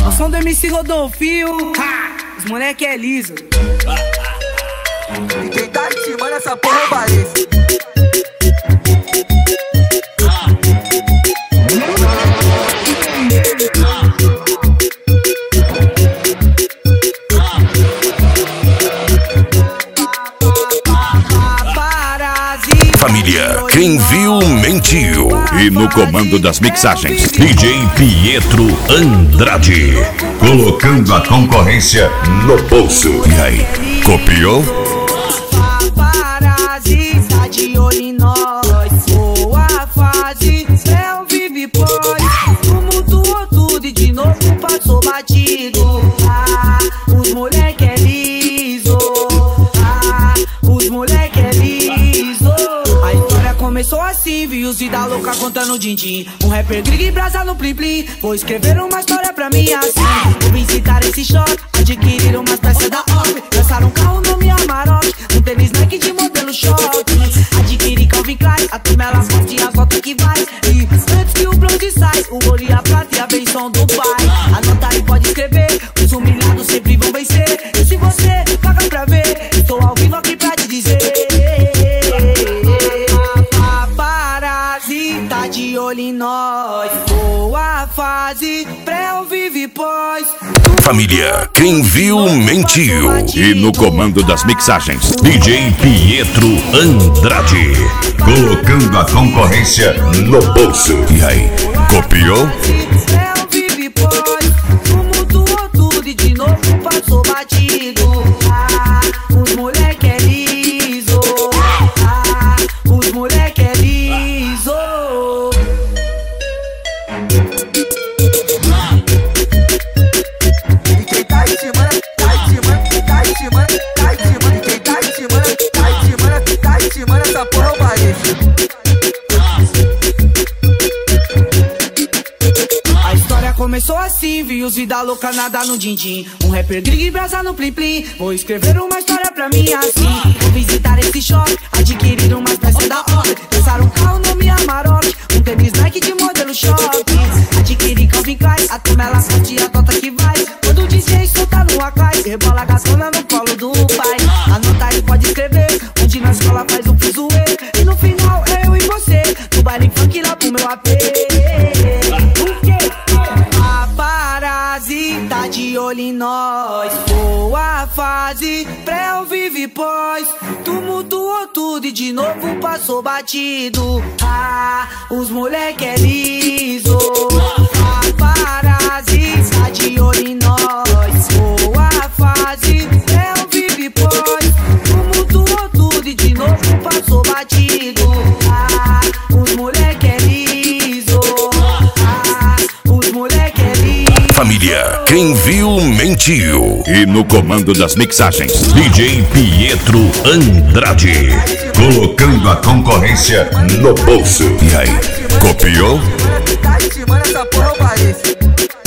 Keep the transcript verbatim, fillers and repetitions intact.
O som do M C Rodolfinho, os moleque é liso. E quem tá em cima dessa porra é o Barreto. Família, quem viu, mentiu. E no comando das mixagens, D J Pietro Andrade. Colocando a concorrência no bolso. E aí, copiou? Paparazzi, tá de olho em nós. Boa fase, é o vive pois. Tumultuou tudo e de novo passou batido. Ah, os moleque é liso. Ah, os moleque é liso. A história começou assim, viu vida louca contando din-din. Um rapper grig e brasa no plim plim. Vou escrever uma história pra mim assim. Vou visitar esse choque, adquirir umas peças da Orbe. Lançar um carro no minha Amarok, um tênis Nike de modelo choque. Adquirir Calvin Klein, a turma ela forte e as voltas que vai. E antes que o bronze sai, o ouro e a prata e a benção do pai. Anota e pode escrever, os humilhados sempre vão vencer. E se você paga pra ver, estou ao vivo aqui pra te dizer. Paparazzi, tá de olho em nós. Boa fase, pré ou vive pós. Família, quem viu, mentiu. E no comando das mixagens, D J Pietro Andrade. Colocando a concorrência no bolso. E aí, copiou? É o vive pós. Tumultuou tudo e de novo passou batido. Ah, os moleque é liso. Ah, os moleque é liso. E quem tá em cima, tá em cima, tá em cima, tá em cima. E quem tá em cima, tá em cima, tá em cima dessa porra é o Barreto. A história começou assim, vi os vida louca nada no din-din. Um rapper grig e brasa no plim plim. Vou escrever uma história pra mim assim. Vou visitar esse shopping, adquirir umas peças da Orbe. Lançar um carro no minha Amarok, um tênis Nike de modelo choque. Adquirir Calvin Klein, a turma ela curte a tota que vai. Quando o D J solta no acai, rebola a gatona no colo do pai. Anota e pode escrever, onde na escola faz um fuzuê. E no final é eu e você, no baile funk lá pro meu A P. O quê? Paparazzi, tá de olho em nós. Boa fase, pré ou vive pós. Tumultuou tudo e de novo passou batido. Ah, os moleque é liso. Paparazzi, tá de olho em nós. Boa fase, pré ou vive pós. Tumultuou tudo e de novo passou batido. Ah, os moleque é liso. Ah, os moleque é liso. Família, quem viu, mentiu. E no comando das mixagens, D J Pietro Andrade. Colocando a concorrência no bolso. E aí, copiou? Tá em cima dessa porra é o Barreto.